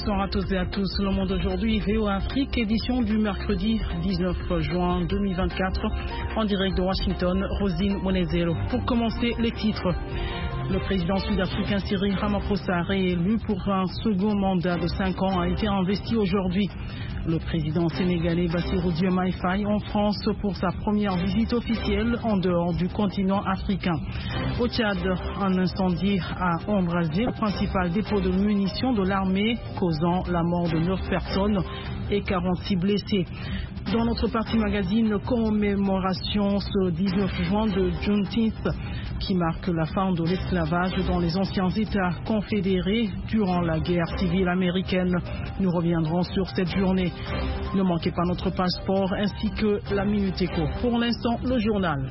Bonsoir à tous et à tous. Le Monde aujourd'hui, VOA Afrique, édition du mercredi 19 juin 2024, en direct de Washington, Rosine Monezero. Pour commencer, les titres. Le président sud-africain Cyril Ramaphosa, réélu pour un second mandat de 5 ans, a été investi aujourd'hui. Le président sénégalais Bassirou Diomaye Faye en France pour sa première visite officielle en dehors du continent africain. Au Tchad, un incendie a embrasé le principal dépôt de munitions de l'armée, causant la mort de 9 personnes et 46 blessés. Dans notre partie magazine, commémoration ce 19 juin de Juneteenth, qui marque la fin de l'esclavage dans les anciens États confédérés durant la guerre civile américaine. Nous reviendrons sur cette journée. Ne manquez pas notre passeport ainsi que la Minute Éco. Pour l'instant, le journal.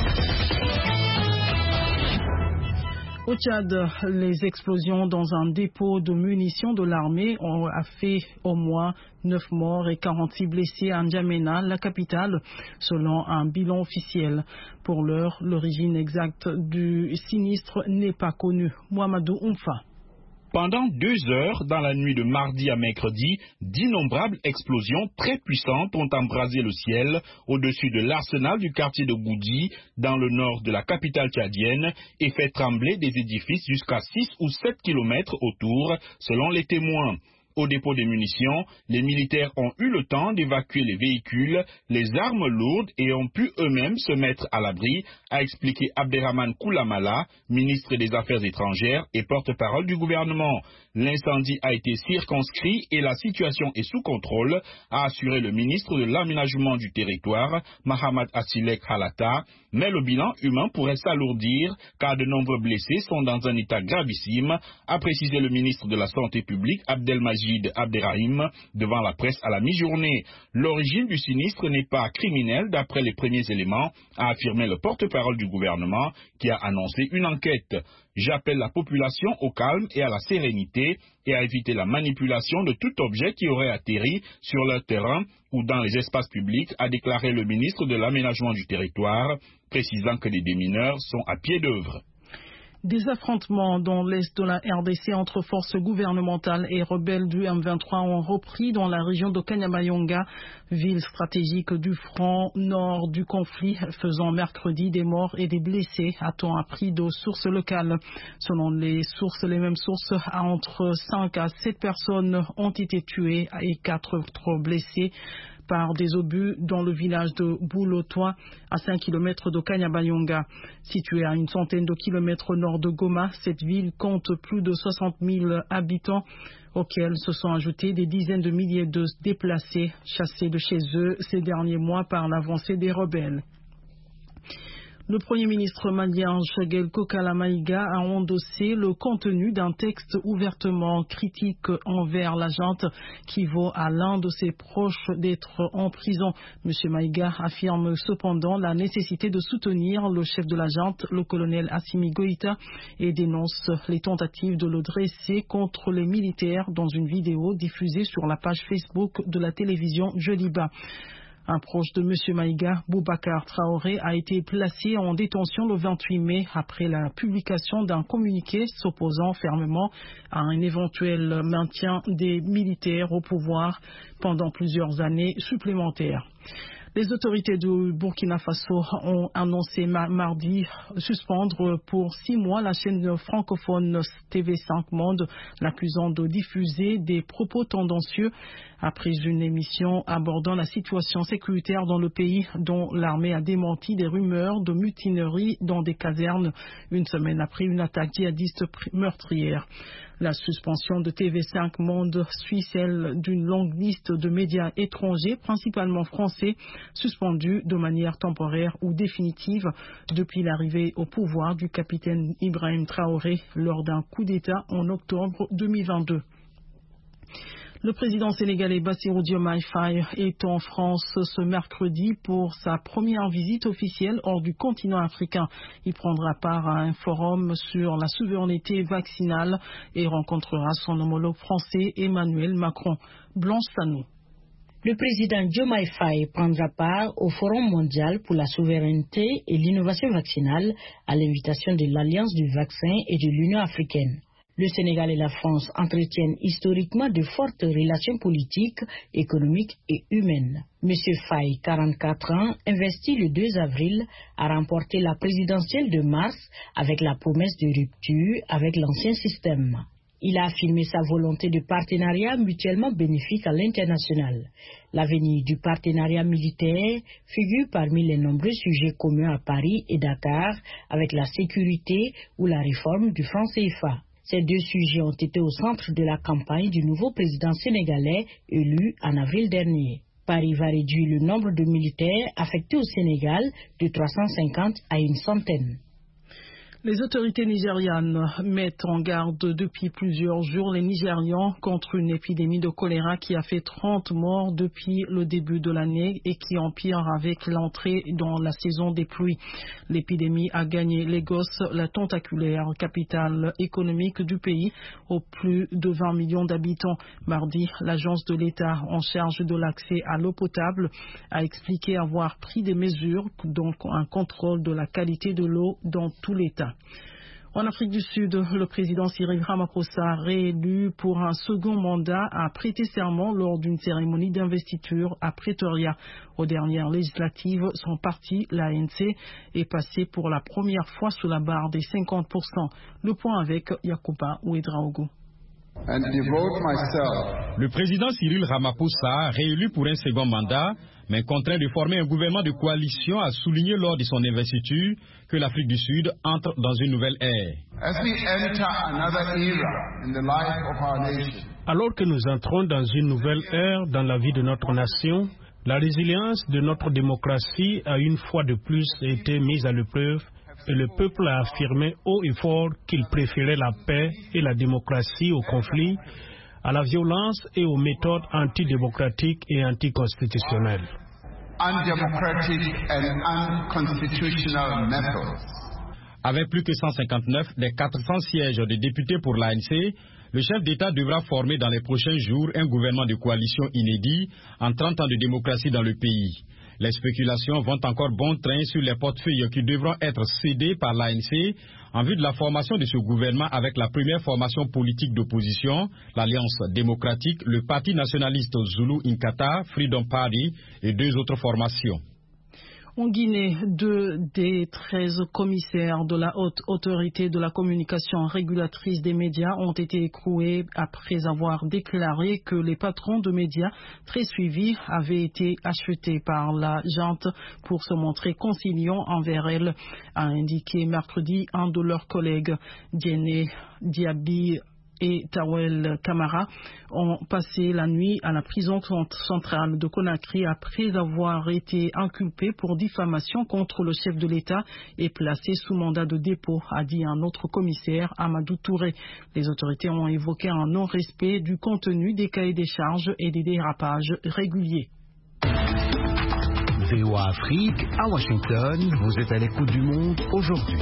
Au Tchad, les explosions dans un dépôt de munitions de l'armée ont fait au moins 9 morts et 46 blessés à N'Djamena, la capitale, selon un bilan officiel. Pour l'heure, l'origine exacte du sinistre n'est pas connue. Mohamedou Oumfa. Pendant 2 heures, dans la nuit de mardi à mercredi, d'innombrables explosions très puissantes ont embrasé le ciel au-dessus de l'arsenal du quartier de Goudi, dans le nord de la capitale tchadienne, et fait trembler des édifices jusqu'à 6 ou 7 kilomètres autour, selon les témoins. Au dépôt des munitions, les militaires ont eu le temps d'évacuer les véhicules, les armes lourdes et ont pu eux-mêmes se mettre à l'abri, a expliqué Abderrahmane Koulamala, ministre des Affaires étrangères et porte-parole du gouvernement. L'incendie a été circonscrit et la situation est sous contrôle, a assuré le ministre de l'Aménagement du territoire, Mahamad Assilek Halata, mais le bilan humain pourrait s'alourdir car de nombreux blessés sont dans un état gravissime, a précisé le ministre de la Santé publique Abdelmajid Abderrahim devant la presse à la mi-journée. L'origine du sinistre n'est pas criminelle d'après les premiers éléments, a affirmé le porte-parole du gouvernement qui a annoncé une enquête. J'appelle la population au calme et à la sérénité et à éviter la manipulation de tout objet qui aurait atterri sur leur terrain ou dans les espaces publics, a déclaré le ministre de l'Aménagement du territoire, précisant que les démineurs sont à pied d'œuvre. Des affrontements dans l'est de la RDC entre forces gouvernementales et rebelles du M23 ont repris dans la région de Kanyabayonga, ville stratégique du front nord du conflit, faisant mercredi des morts et des blessés, a-t-on appris de sources locales. Selon les mêmes sources, entre 5 à 7 personnes ont été tuées et 4 trop blessées par des obus dans le village de Boulotoa, à 5 km de Kanyabayonga. Située à une centaine de kilomètres au nord de Goma, cette ville compte plus de 60 000 habitants, auxquels se sont ajoutés des dizaines de milliers de déplacés chassés de chez eux ces derniers mois par l'avancée des rebelles. Le Premier ministre malien Shagel Kokala Maïga a endossé le contenu d'un texte ouvertement critique envers la junte qui vaut à l'un de ses proches d'être en prison. M. Maïga affirme cependant la nécessité de soutenir le chef de la junte, le colonel Assimi Goïta, et dénonce les tentatives de le dresser contre les militaires dans une vidéo diffusée sur la page Facebook de la télévision Joliba. Un proche de M. Maïga, Boubacar Traoré, a été placé en détention le 28 mai après la publication d'un communiqué s'opposant fermement à un éventuel maintien des militaires au pouvoir pendant plusieurs années supplémentaires. Les autorités du Burkina Faso ont annoncé mardi suspendre pour 6 mois la chaîne francophone TV5 Monde, l'accusant de diffuser des propos tendancieux après une émission abordant la situation sécuritaire dans le pays, dont l'armée a démenti des rumeurs de mutinerie dans des casernes une semaine après une attaque djihadiste meurtrière. La suspension de TV5 Monde suit celle d'une longue liste de médias étrangers, principalement français, suspendus de manière temporaire ou définitive depuis l'arrivée au pouvoir du capitaine Ibrahim Traoré lors d'un coup d'État en octobre 2022. Le président sénégalais Bassirou Diomaye Faye est en France ce mercredi pour sa première visite officielle hors du continent africain. Il prendra part à un forum sur la souveraineté vaccinale et rencontrera son homologue français Emmanuel Macron. Blanche Sanou. Le président Diomaye Faye prendra part au Forum mondial pour la souveraineté et l'innovation vaccinale à l'invitation de l'Alliance du vaccin et de l'Union africaine. Le Sénégal et la France entretiennent historiquement de fortes relations politiques, économiques et humaines. M. Faye, 44 ans, investi le 2 avril, a remporté la présidentielle de mars avec la promesse de rupture avec l'ancien système. Il a affirmé sa volonté de partenariat mutuellement bénéfique à l'international. L'avenir du partenariat militaire figure parmi les nombreux sujets communs à Paris et Dakar avec la sécurité ou la réforme du franc CFA. Ces deux sujets ont été au centre de la campagne du nouveau président sénégalais élu en avril dernier. Paris va réduire le nombre de militaires affectés au Sénégal de 350 à une centaine. Les autorités nigérianes mettent en garde depuis plusieurs jours les Nigérians contre une épidémie de choléra qui a fait 30 morts depuis le début de l'année et qui empire avec l'entrée dans la saison des pluies. L'épidémie a gagné Lagos, la tentaculaire capitale économique du pays, aux plus de 20 millions d'habitants. Mardi, l'agence de l'État en charge de l'accès à l'eau potable a expliqué avoir pris des mesures, donc un contrôle de la qualité de l'eau dans tout l'État. En Afrique du Sud, le président Cyril Ramaphosa, réélu pour un second mandat, a prêté serment lors d'une cérémonie d'investiture à Pretoria. Aux dernières législatives, son parti, l'ANC, est passé pour la première fois sous la barre des 50%. Le point avec Yakuba Ouedraogo. Le président Cyril Ramaphosa, réélu pour un second mandat, mais contraint de former un gouvernement de coalition, a souligné lors de son investiture que l'Afrique du Sud entre dans une nouvelle ère. Alors que nous entrons dans une nouvelle ère dans la vie de notre nation, la résilience de notre démocratie a une fois de plus été mise à l'épreuve et le peuple a affirmé haut et fort qu'il préférait la paix et la démocratie au conflit, à la violence et aux méthodes antidémocratiques et anticonstitutionnelles. Avec plus que 159 des 400 sièges de députés pour l'ANC, le chef d'État devra former dans les prochains jours un gouvernement de coalition inédit en 30 ans de démocratie dans le pays. Les spéculations vont encore bon train sur les portefeuilles qui devront être cédés par l'ANC en vue de la formation de ce gouvernement avec la première formation politique d'opposition, l'Alliance démocratique, le Parti nationaliste Zulu Inkatha, Freedom Party et deux autres formations. En Guinée, 2 des 13 commissaires de la haute autorité de la communication régulatrice des médias ont été écroués après avoir déclaré que les patrons de médias très suivis avaient été achetés par la junte pour se montrer conciliants envers elle, a indiqué mercredi un de leurs collègues. Diéné Diaby et Tawel Camara ont passé la nuit à la prison centrale de Conakry après avoir été inculpés pour diffamation contre le chef de l'État et placés sous mandat de dépôt, a dit un autre commissaire, Amadou Touré. Les autorités ont évoqué un non-respect du contenu des cahiers des charges et des dérapages réguliers. VOA Afrique, à Washington, vous êtes à l'écoute du monde aujourd'hui.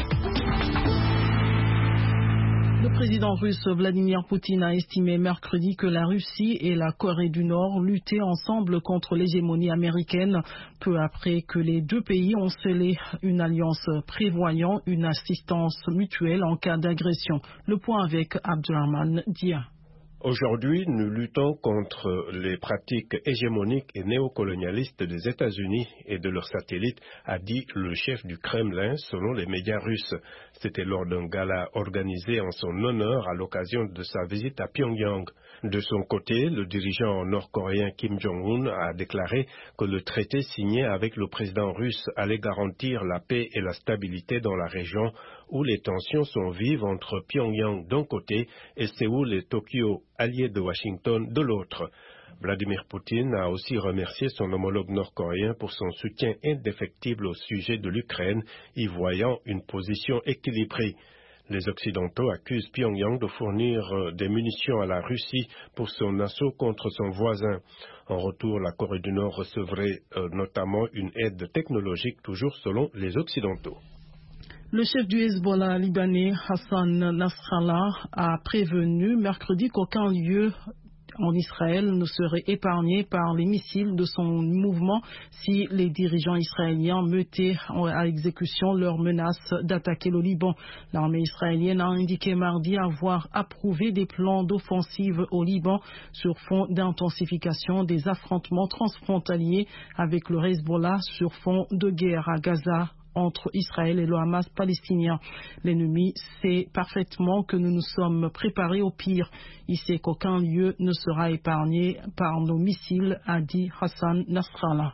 Le président russe Vladimir Poutine a estimé mercredi que la Russie et la Corée du Nord luttaient ensemble contre l'hégémonie américaine, peu après que les deux pays ont scellé une alliance prévoyant une assistance mutuelle en cas d'agression. Le point avec Abdurrahman Dia. Aujourd'hui, nous luttons contre les pratiques hégémoniques et néocolonialistes des États-Unis et de leurs satellites, a dit le chef du Kremlin selon les médias russes. C'était lors d'un gala organisé en son honneur à l'occasion de sa visite à Pyongyang. De son côté, le dirigeant nord-coréen Kim Jong-un a déclaré que le traité signé avec le président russe allait garantir la paix et la stabilité dans la région où les tensions sont vives entre Pyongyang d'un côté et Séoul et Tokyo, alliés de Washington, de l'autre. Vladimir Poutine a aussi remercié son homologue nord-coréen pour son soutien indéfectible au sujet de l'Ukraine, y voyant une position équilibrée. Les Occidentaux accusent Pyongyang de fournir des munitions à la Russie pour son assaut contre son voisin. En retour, la Corée du Nord recevrait notamment une aide technologique, toujours selon les Occidentaux. Le chef du Hezbollah libanais, Hassan Nasrallah, a prévenu mercredi qu'aucun lieu en Israël ne serait épargné par les missiles de son mouvement si les dirigeants israéliens mettaient à exécution leur menace d'attaquer le Liban. L'armée israélienne a indiqué mardi avoir approuvé des plans d'offensive au Liban sur fond d'intensification des affrontements transfrontaliers avec le Hezbollah sur fond de guerre à Gaza entre Israël et le Hamas palestinien. L'ennemi sait parfaitement que nous nous sommes préparés au pire. Il sait qu'aucun lieu ne sera épargné par nos missiles, a dit Hassan Nasrallah.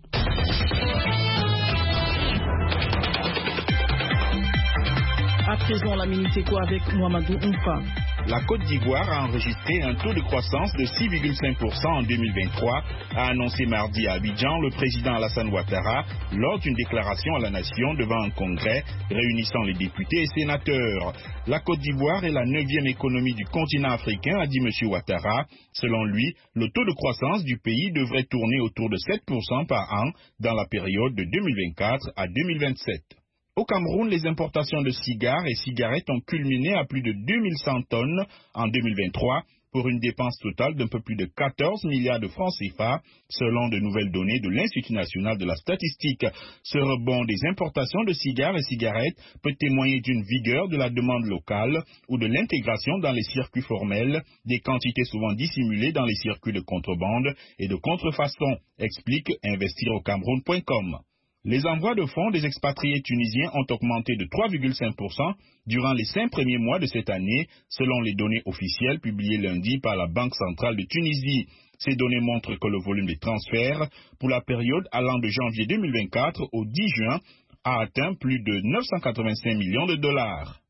À présent, la Minute Éco avec Mohamedou Oumfa. La Côte d'Ivoire a enregistré un taux de croissance de 6,5% en 2023, a annoncé mardi à Abidjan le président Alassane Ouattara lors d'une déclaration à la nation devant un congrès réunissant les députés et sénateurs. La Côte d'Ivoire est la 9e économie du continent africain, a dit M. Ouattara. Selon lui, le taux de croissance du pays devrait tourner autour de 7% par an dans la période de 2024 à 2027. Au Cameroun, les importations de cigares et cigarettes ont culminé à plus de 2100 tonnes en 2023 pour une dépense totale d'un peu plus de 14 milliards de francs CFA, selon de nouvelles données de l'Institut national de la statistique. Ce rebond des importations de cigares et cigarettes peut témoigner d'une vigueur de la demande locale ou de l'intégration dans les circuits formels des quantités souvent dissimulées dans les circuits de contrebande et de contrefaçon, explique investiraucameroun.com. Les envois de fonds des expatriés tunisiens ont augmenté de 3,5% durant les 5 premiers mois de cette année, selon les données officielles publiées lundi par la Banque centrale de Tunisie. Ces données montrent que le volume des transferts pour la période allant de janvier 2024 au 10 juin a atteint plus de 985 millions de dollars.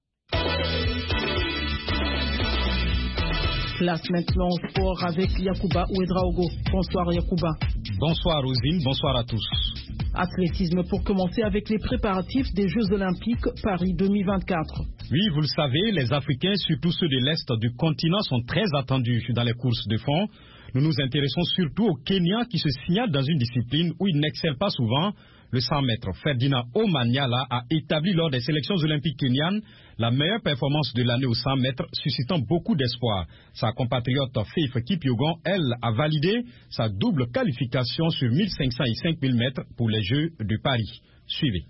Place maintenant au sport avec Yacouba Ouedraogo. Bonsoir Yacouba. Bonsoir Rosine, bonsoir à tous. Athlétisme pour commencer avec les préparatifs des Jeux Olympiques Paris 2024. Oui, vous le savez, les Africains, surtout ceux de l'Est du continent, sont très attendus dans les courses de fond. Nous nous intéressons surtout au Kenya qui se signale dans une discipline où il n'excelle pas souvent, le 100 mètres. Ferdinand Omanyala a établi lors des sélections olympiques kenyanes la meilleure performance de l'année au 100 mètres, suscitant beaucoup d'espoir. Sa compatriote Faith Kipyegon, elle, a validé sa double qualification sur 1500 et 5000 mètres pour les Jeux de Paris. Suivez.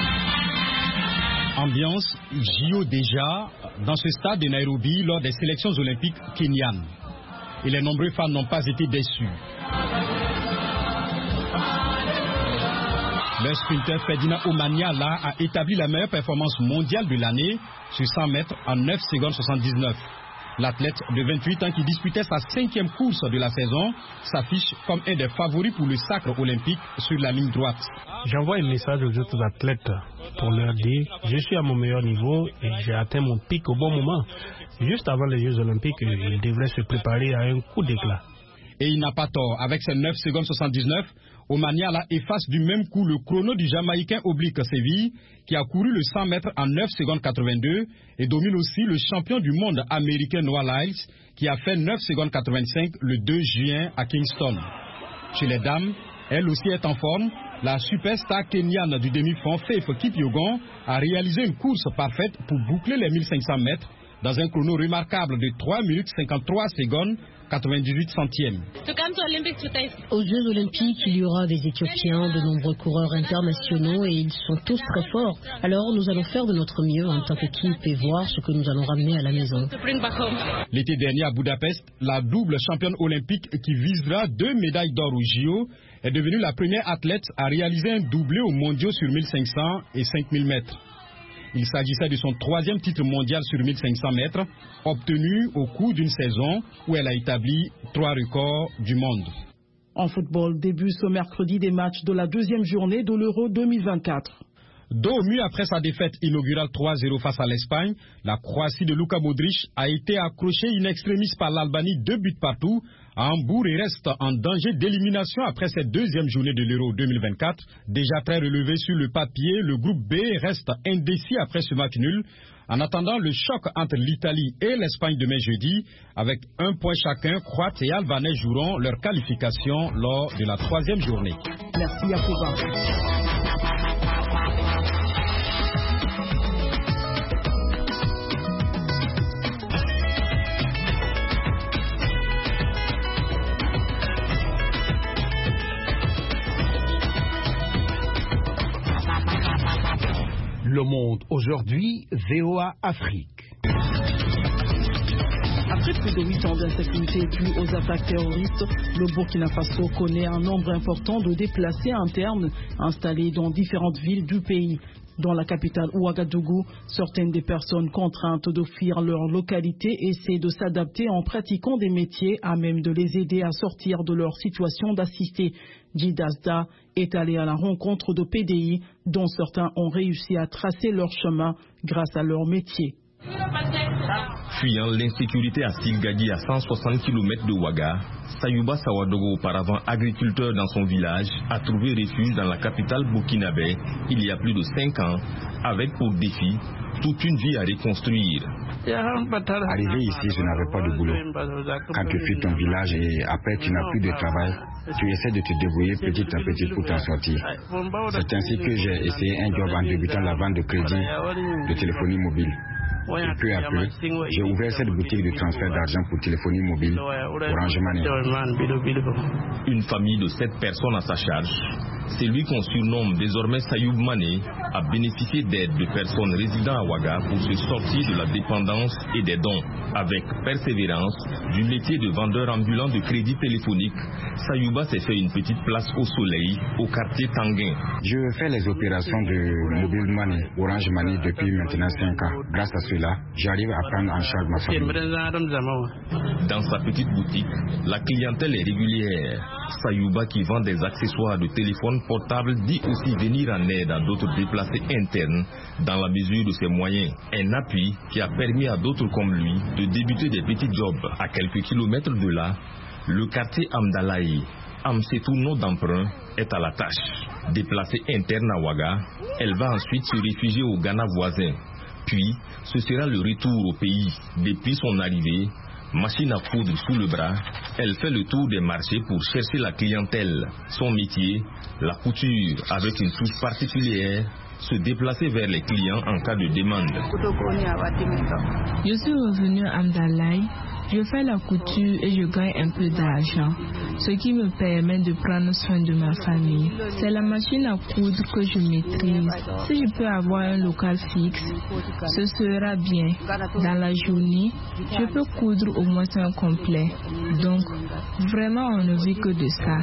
Ambiance JO déjà dans ce stade de Nairobi lors des sélections olympiques kenyanes. Et les nombreux fans n'ont pas été déçus. Le sprinter Ferdinand Omanyala a établi la meilleure performance mondiale de l'année sur 100 mètres en 9 secondes 79. L'athlète de 28 ans qui disputait sa 5e course de la saison s'affiche comme un des favoris pour le sacre olympique sur la ligne droite. J'envoie un message aux autres athlètes pour leur dire je suis à mon meilleur niveau et j'ai atteint mon pic au bon moment. Juste avant les Jeux Olympiques, il devrait se préparer à un coup d'éclat. Et il n'a pas tort. Avec ses 9 secondes 79, Omanyala efface du même coup le chrono du Jamaïcain Oblique Séville qui a couru le 100 mètres en 9 secondes 82 et domine aussi le champion du monde américain Noah Lyles qui a fait 9 secondes 85 le 2 juin à Kingston. Chez les dames, elle aussi est en forme. La superstar kenyane du demi-fond Faith Kipyegon a réalisé une course parfaite pour boucler les 1500 mètres dans un chrono remarquable de 3 minutes 53 secondes 98 centièmes. Aux Jeux Olympiques, il y aura des Éthiopiens, de nombreux coureurs internationaux et ils sont tous très forts. Alors nous allons faire de notre mieux en tant qu'équipe et voir ce que nous allons ramener à la maison. L'été dernier à Budapest, la double championne olympique qui visera 2 médailles d'or au JO est devenue la première athlète à réaliser un doublé aux mondiaux sur 1500 et 5000 mètres. Il s'agissait de son 3e titre mondial sur 1500 mètres, obtenu au cours d'une saison où elle a établi 3 records du monde. En football, début ce mercredi des matchs de la 2e journée de l'Euro 2024. Dos au mur après sa défaite inaugurale 3-0 face à l'Espagne, la Croatie de Luka Modric a été accrochée in extremis par l'Albanie 2 buts partout à Hambourg et reste en danger d'élimination après cette 2e journée de l'Euro 2024. Déjà très relevé sur le papier, le groupe B reste indécis après ce match nul. En attendant le choc entre l'Italie et l'Espagne demain jeudi, avec 1 point chacun, Croates et Albanais joueront leur qualification lors de la 3e journée. Merci Yacouba. monde aujourd'hui, VOA Afrique. Après plus de 8 ans d'insécurité due aux attaques terroristes, le Burkina Faso connaît un nombre important de déplacés internes installés dans différentes villes du pays. Dans la capitale Ouagadougou, certaines des personnes contraintes de fuir leur localité essaient de s'adapter en pratiquant des métiers à même de les aider à sortir de leur situation d'assisté. Djidasda est allé à la rencontre de PDI dont certains ont réussi à tracer leur chemin grâce à leur métier. Fuyant l'insécurité à Silgadi à 160 km de Ouaga, Sayouba Sawadogo, auparavant agriculteur dans son village, a trouvé refuge dans la capitale burkinabé il y a plus de 5 ans, avec pour défi toute une vie à reconstruire. Arrivé ici, je n'avais pas de boulot. Quand tu fuis ton village et après tu n'as plus de travail, tu essaies de te débrouiller petit à petit pour t'en sortir. C'est ainsi que j'ai essayé un job en débutant la vente de crédit de téléphonie mobile. Et peu à peu, j'ai ouvert cette boutique de transfert d'argent pour téléphonie mobile, Orange Money. Une famille de 7 personnes à sa charge. C'est lui qu'on surnomme désormais Sayoub Mané, a bénéficié d'aide de personnes résidant à Ouaga pour se sortir de la dépendance et des dons. Avec persévérance, du métier de vendeur ambulant de crédit téléphonique, Sayouba s'est fait une petite place au soleil, au quartier Tanguin. Je fais les opérations de mobile money, Orange Money depuis maintenant 5 ans. Grâce à cela, j'arrive à prendre en charge ma famille. Dans sa petite boutique, la clientèle est régulière. Sayouba, qui vend des accessoires de téléphone portable, dit aussi venir en aide à d'autres déplacés internes dans la mesure de ses moyens. Un appui qui a permis à d'autres comme lui de débuter des petits jobs. À quelques kilomètres de là, le quartier Amdalaï, Amsetou nom d'emprunt, est à la tâche. Déplacée interne à Ouaga, elle va ensuite se réfugier au Ghana voisin. Puis, ce sera le retour au pays. Depuis son arrivée, machine à coudre sous le bras, elle fait le tour des marchés pour chercher la clientèle. Son métier, la couture, avec une touche particulière, se déplacer vers les clients en cas de demande. Je suis revenu à Amdalaï. Je fais la couture et je gagne un peu d'argent, ce qui me permet de prendre soin de ma famille. C'est la machine à coudre que je maîtrise. Si je peux avoir un local fixe, ce sera bien. Dans la journée, je peux coudre au moins un complet. Donc, vraiment, on ne vit que de ça.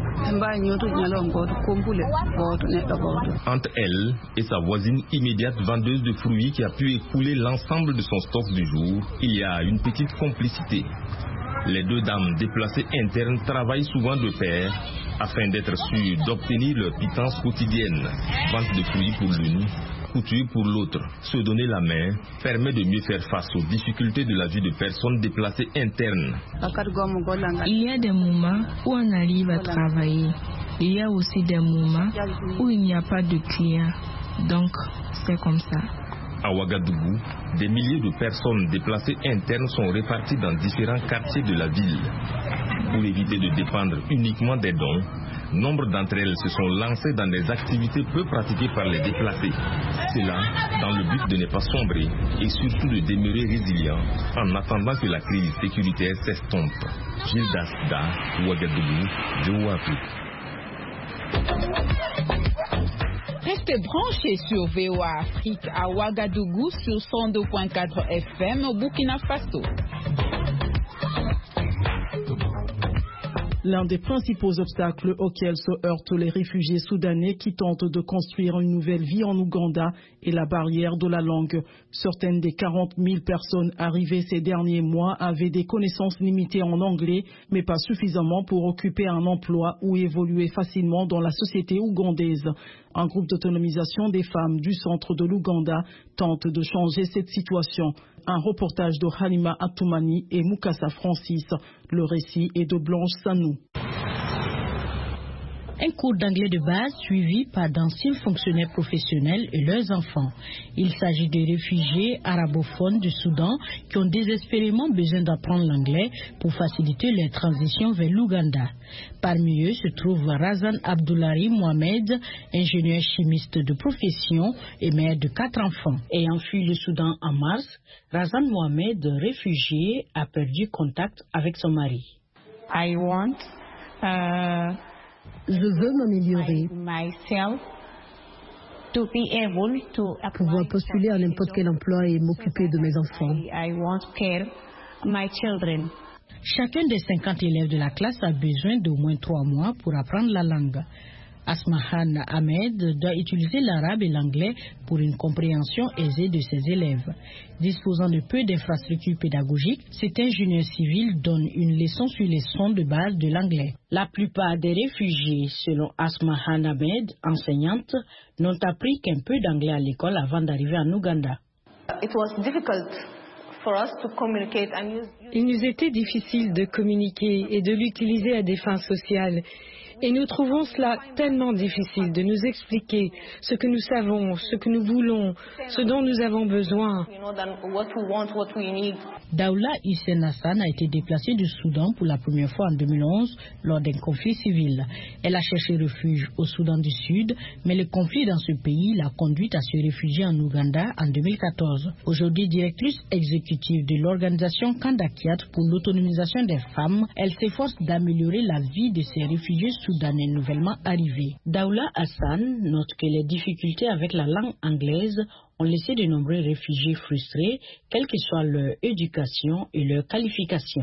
Entre elle et sa voisine immédiate vendeuse de fruits qui a pu écouler l'ensemble de son stock du jour, il y a une petite complicité. Les deux dames déplacées internes travaillent souvent de pair afin d'être sûres d'obtenir leur pitance quotidienne. Vente de fruits pour l'une, couture pour l'autre. Se donner la main permet de mieux faire face aux difficultés de la vie de personnes déplacées internes. Il y a des moments où on arrive à travailler. Il y a aussi des moments où il n'y a pas de clients. Donc, c'est comme ça. À Ouagadougou, des milliers de personnes déplacées internes sont réparties dans différents quartiers de la ville. Pour éviter de dépendre uniquement des dons, nombre d'entre elles se sont lancées dans des activités peu pratiquées par les déplacés. Cela dans le but de ne pas sombrer et surtout de demeurer résilient en attendant que la crise sécuritaire s'estompe. Gilles Dasda, Ouagadougou, VOA Afrique. Restez branchés sur VOA Afrique à Ouagadougou sur 102.4 FM au Burkina Faso. L'un des principaux obstacles auxquels se heurtent les réfugiés soudanais qui tentent de construire une nouvelle vie en Ouganda est la barrière de la langue. Certaines des 40 000 personnes arrivées ces derniers mois avaient des connaissances limitées en anglais, mais pas suffisamment pour occuper un emploi ou évoluer facilement dans la société ougandaise. Un groupe d'autonomisation des femmes du centre de l'Ouganda tente de changer cette situation. Un reportage de Halima Atoumani et Mukasa Francis. Le récit est de Blanche Sanou. Un cours d'anglais de base suivi par d'anciens fonctionnaires professionnels et leurs enfants. Il s'agit de réfugiés arabophones du Soudan qui ont désespérément besoin d'apprendre l'anglais pour faciliter leur transition vers l'Ouganda. Parmi eux se trouve Razan Abdoulari Mohamed, ingénieur chimiste de profession et mère de 4 enfants. Ayant fui le Soudan en mars, Razan Mohamed, réfugié, a perdu contact avec son mari. Je veux m'améliorer. pouvoir postuler à n'importe quel emploi et m'occuper de mes enfants. Chacun des 50 élèves de la classe a besoin d'au moins 3 mois pour apprendre la langue. Asmahan Ahmed doit utiliser l'arabe et l'anglais pour une compréhension aisée de ses élèves. Disposant de peu d'infrastructures pédagogiques, cet ingénieur civil donne une leçon sur les sons de base de l'anglais. La plupart des réfugiés, selon Asmahan Ahmed, enseignante, n'ont appris qu'un peu d'anglais à l'école avant d'arriver en Ouganda. Il nous était difficile de communiquer et de l'utiliser à des fins sociales. Et nous trouvons cela tellement difficile de nous expliquer ce que nous savons, ce que nous voulons, ce dont nous avons besoin. Daoula Hussein Hassan a été déplacée du Soudan pour la première fois en 2011 lors d'un conflit civil. Elle a cherché refuge au Soudan du Sud, mais le conflit dans ce pays l'a conduite à se réfugier en Ouganda en 2014. Aujourd'hui directrice exécutive de l'organisation Kandakiat pour l'autonomisation des femmes, elle s'efforce d'améliorer la vie de ces réfugiés soudanais nouvellement arrivés. Daoula Hassan note que les difficultés avec la langue anglaise ont laissé de nombreux réfugiés frustrés, quelle que soit leur éducation et leur qualification.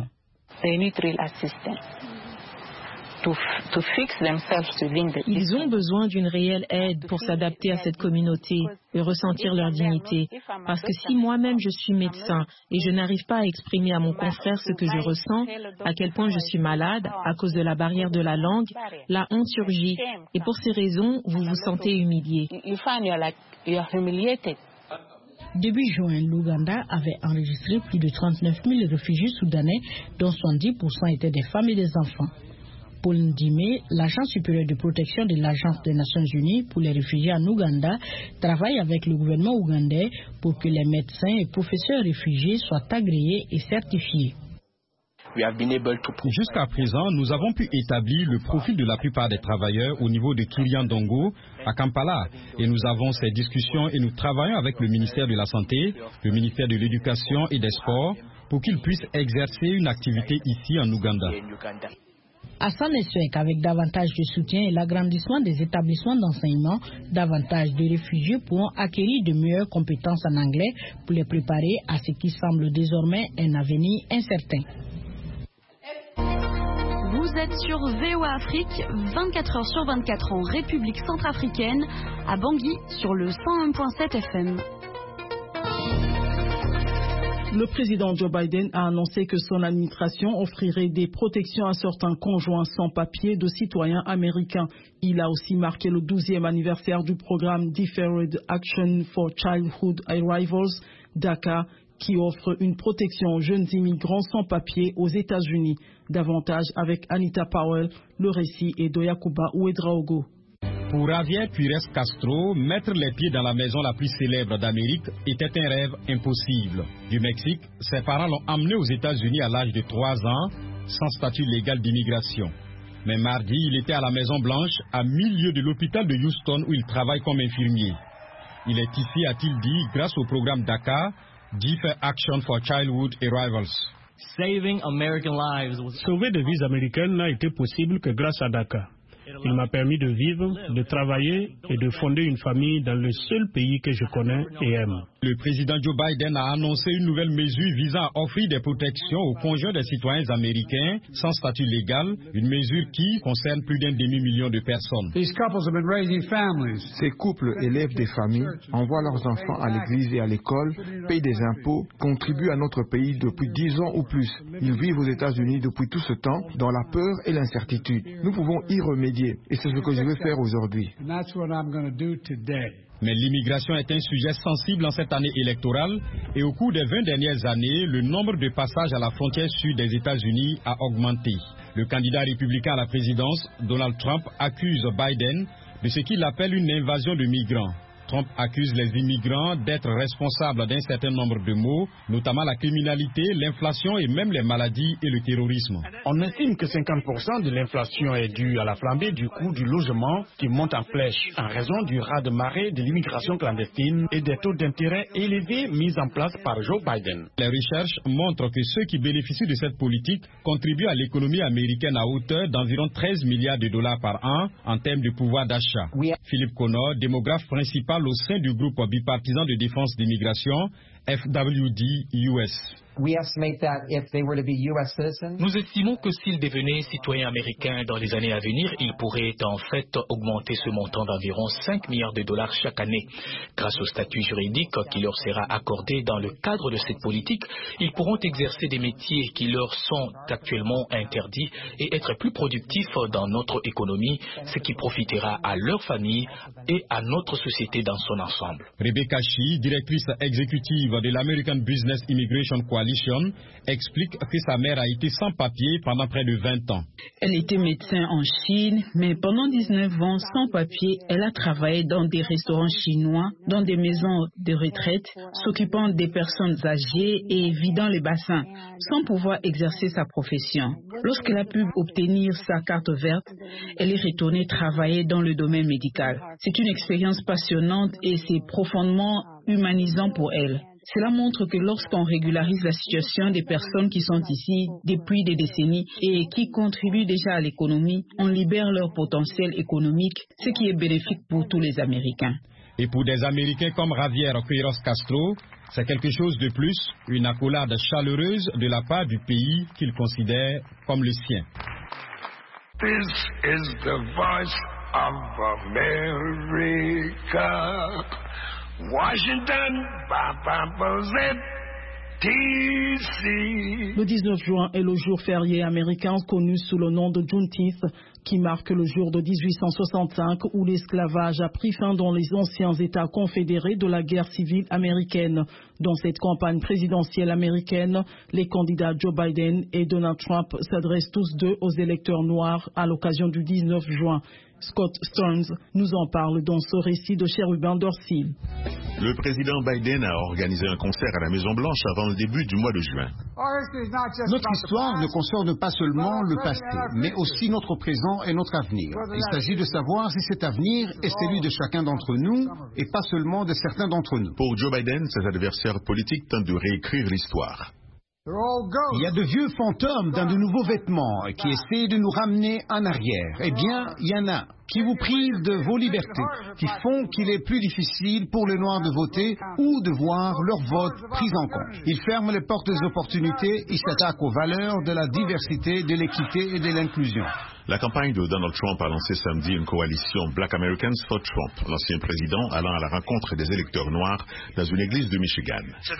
Ils ont besoin d'une réelle aide pour s'adapter à cette communauté et ressentir leur dignité. Parce que si moi-même je suis médecin et je n'arrive pas à exprimer à mon confrère ce que je ressens, à quel point je suis malade à cause de la barrière de la langue, la honte surgit. Et pour ces raisons, vous vous sentez humilié. Début juin, l'Ouganda avait enregistré plus de 39 000 réfugiés soudanais, dont 70% étaient des femmes et des enfants. Paul Ndime, l'agent supérieur de protection de l'Agence des Nations Unies pour les réfugiés en Ouganda, travaille avec le gouvernement ougandais pour que les médecins et professeurs réfugiés soient agréés et certifiés. Jusqu'à présent, nous avons pu établir le profil de la plupart des travailleurs au niveau de Kiryandongo, à Kampala. Et nous avons ces discussions et nous travaillons avec le ministère de la Santé, le ministère de l'Éducation et des Sports pour qu'ils puissent exercer une activité ici en Ouganda. Hassan espère qu'avec davantage de soutien et l'agrandissement des établissements d'enseignement, davantage de réfugiés pourront acquérir de meilleures compétences en anglais pour les préparer à ce qui semble désormais un avenir incertain. Vous êtes sur VOA Afrique, 24 heures sur 24 en République centrafricaine, à Bangui sur le 101.7 FM. Le président Joe Biden a annoncé que son administration offrirait des protections à certains conjoints sans papier de citoyens américains. Il a aussi marqué le 12e anniversaire du programme Deferred Action for Childhood Arrivals, DACA, qui offre une protection aux jeunes immigrants sans papier aux États-Unis. Davantage avec Anita Powell, le récit est d'Oyakuba Ouedraogo. Pour Javier Pires Castro, mettre les pieds dans la maison la plus célèbre d'Amérique était un rêve impossible. Du Mexique, ses parents l'ont emmené aux États-Unis à l'âge de 3 ans, sans statut légal d'immigration. Mais mardi, il était à la Maison-Blanche, à 1000 lieues de l'hôpital de Houston où il travaille comme infirmier. Il est ici, a-t-il dit, grâce au programme DACA, Deferred Action for Childhood Arrivals. Sauver des vies américaines n'a été possible que grâce à DACA. Il m'a permis de vivre, de travailler et de fonder une famille dans le seul pays que je connais et aime. Le président Joe Biden a annoncé une nouvelle mesure visant à offrir des protections aux conjoints des citoyens américains sans statut légal, une mesure qui concerne plus d'1 demi-million de personnes. Ces couples élèvent des familles, envoient leurs enfants à l'église et à l'école, payent des impôts, contribuent à notre pays depuis 10 ans ou plus. Ils vivent aux États-Unis depuis tout ce temps dans la peur et l'incertitude. Nous pouvons y remédier et c'est ce que je vais faire aujourd'hui. Mais l'immigration est un sujet sensible en cette année électorale et au cours des 20 dernières années, le nombre de passages à la frontière sud des États-Unis a augmenté. Le candidat républicain à la présidence, Donald Trump, accuse Biden de ce qu'il appelle une invasion de migrants. Trump accuse les immigrants d'être responsables d'un certain nombre de maux, notamment la criminalité, l'inflation et même les maladies et le terrorisme. On estime que 50% de l'inflation est due à la flambée du coût du logement qui monte en flèche en raison du raz-de-marée de l'immigration clandestine et des taux d'intérêt élevés mis en place par Joe Biden. Les recherches montrent que ceux qui bénéficient de cette politique contribuent à l'économie américaine à hauteur d'environ 13 milliards de dollars par an en termes de pouvoir d'achat. Philippe Connor, démographe principal principal au sein du groupe bipartisan de défense d'immigration, FWD-US. Nous estimons que s'ils devenaient citoyens américains dans les années à venir, ils pourraient en fait augmenter ce montant d'environ 5 milliards de dollars chaque année. Grâce au statut juridique qui leur sera accordé dans le cadre de cette politique, ils pourront exercer des métiers qui leur sont actuellement interdits et être plus productifs dans notre économie, ce qui profitera à leur famille et à notre société dans son ensemble. Rebecca Shi, directrice exécutive de l'American Business Immigration Coalition, explique que sa mère a été sans papier pendant près de 20 ans. Elle était médecin en Chine, mais pendant 19 ans, sans papier, elle a travaillé dans des restaurants chinois, dans des maisons de retraite, s'occupant des personnes âgées et vidant les bassins, sans pouvoir exercer sa profession. Lorsqu'elle a pu obtenir sa carte verte, elle est retournée travailler dans le domaine médical. C'est une expérience passionnante et c'est profondément humanisant pour elle. Cela montre que lorsqu'on régularise la situation des personnes qui sont ici depuis des décennies et qui contribuent déjà à l'économie, on libère leur potentiel économique, ce qui est bénéfique pour tous les Américains. Et pour des Américains comme Javier Queiroz Castro, c'est quelque chose de plus, une accolade chaleureuse de la part du pays qu'il considère comme le sien. This is the voice of America. Washington, Le 19 juin est le jour férié américain connu sous le nom de Juneteenth, qui marque le jour de 1865 où l'esclavage a pris fin dans les anciens États confédérés de la guerre civile américaine. Dans cette campagne présidentielle américaine, les candidats Joe Biden et Donald Trump s'adressent tous deux aux électeurs noirs à l'occasion du 19 juin. Scott Stearns nous en parle dans ce récit de Cherubin Dorsil. Le président Biden a organisé un concert à la Maison-Blanche avant le début du mois de juin. Notre histoire ne concerne pas seulement le passé, mais aussi notre présent et notre avenir. Il s'agit de savoir si cet avenir est celui de chacun d'entre nous et pas seulement de certains d'entre nous. Pour Joe Biden, ses adversaires politiques tentent de réécrire l'histoire. Il y a de vieux fantômes dans de nouveaux vêtements qui essaient de nous ramener en arrière. Eh bien, il y en a qui vous privent de vos libertés, qui font qu'il est plus difficile pour les Noirs de voter ou de voir leur vote pris en compte. Ils ferment les portes des opportunités, ils s'attaquent aux valeurs de la diversité, de l'équité et de l'inclusion. La campagne de Donald Trump a lancé samedi une coalition Black Americans for Trump, l'ancien président allant à la rencontre des électeurs noirs dans une église de Michigan.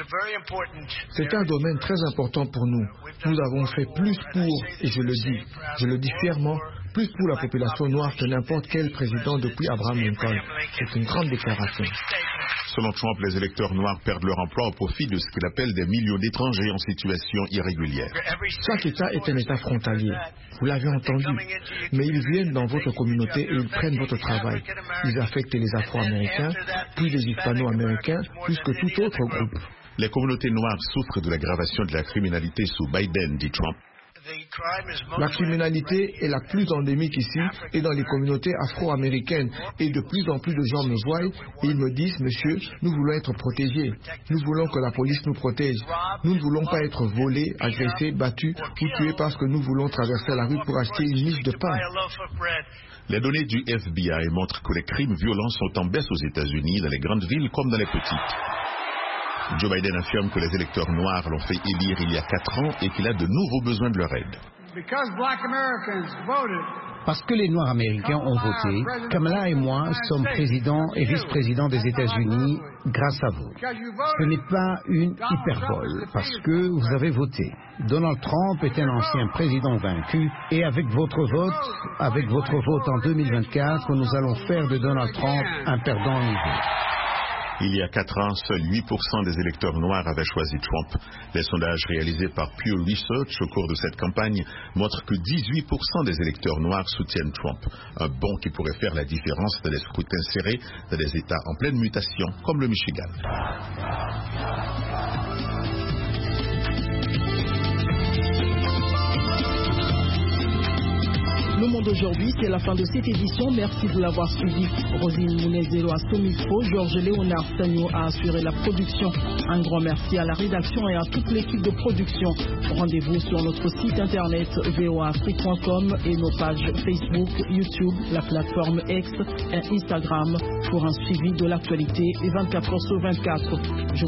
C'est un domaine très important pour nous. Nous avons fait plus pour, et je le dis fièrement, plus pour la population noire que n'importe quel président depuis Abraham Lincoln. C'est une grande déclaration. Selon Trump, les électeurs noirs perdent leur emploi au profit de ce qu'il appelle des millions d'étrangers en situation irrégulière. Chaque État est un État frontalier. Vous l'avez entendu. Mais ils viennent dans votre communauté et ils prennent votre travail. Ils affectent les Afro-Américains, puis les Hispano-Américains, plus que tout autre groupe. Les communautés noires souffrent de l'aggravation de la criminalité sous Biden, dit Trump. La criminalité est la plus endémique ici et dans les communautés afro-américaines. Et de plus en plus de gens me voient et ils me disent, monsieur, nous voulons être protégés. Nous voulons que la police nous protège. Nous ne voulons pas être volés, agressés, battus ou tués parce que nous voulons traverser la rue pour acheter une miche de pain. Les données du FBI montrent que les crimes violents sont en baisse aux États-Unis, dans les grandes villes comme dans les petites. Joe Biden affirme que les électeurs noirs l'ont fait élire il y a 4 ans et qu'il a de nouveaux besoins de leur aide. Parce que les Noirs américains ont voté, Kamala et moi sommes présidents et vice-présidents des États-Unis grâce à vous. Ce n'est pas une hyperbole, parce que vous avez voté. Donald Trump est un ancien président vaincu, et avec votre vote en 2024, nous allons faire de Donald Trump un perdant nouveau. Il y a 4 ans, seuls 8% des électeurs noirs avaient choisi Trump. Les sondages réalisés par Pew Research au cours de cette campagne montrent que 18% des électeurs noirs soutiennent Trump. Un bond qui pourrait faire la différence dans les scrutins serrés dans des États en pleine mutation comme le Michigan. Le Monde aujourd'hui, c'est la fin de cette édition. Merci de l'avoir suivi. Rosine Mounezero à ce micro, Georges Léonard Sagno a assuré la production. Un grand merci à la rédaction et à toute l'équipe de production. Rendez-vous sur notre site internet voaafrique.com et nos pages Facebook, YouTube, la plateforme X et Instagram pour un suivi de l'actualité 24h sur 24.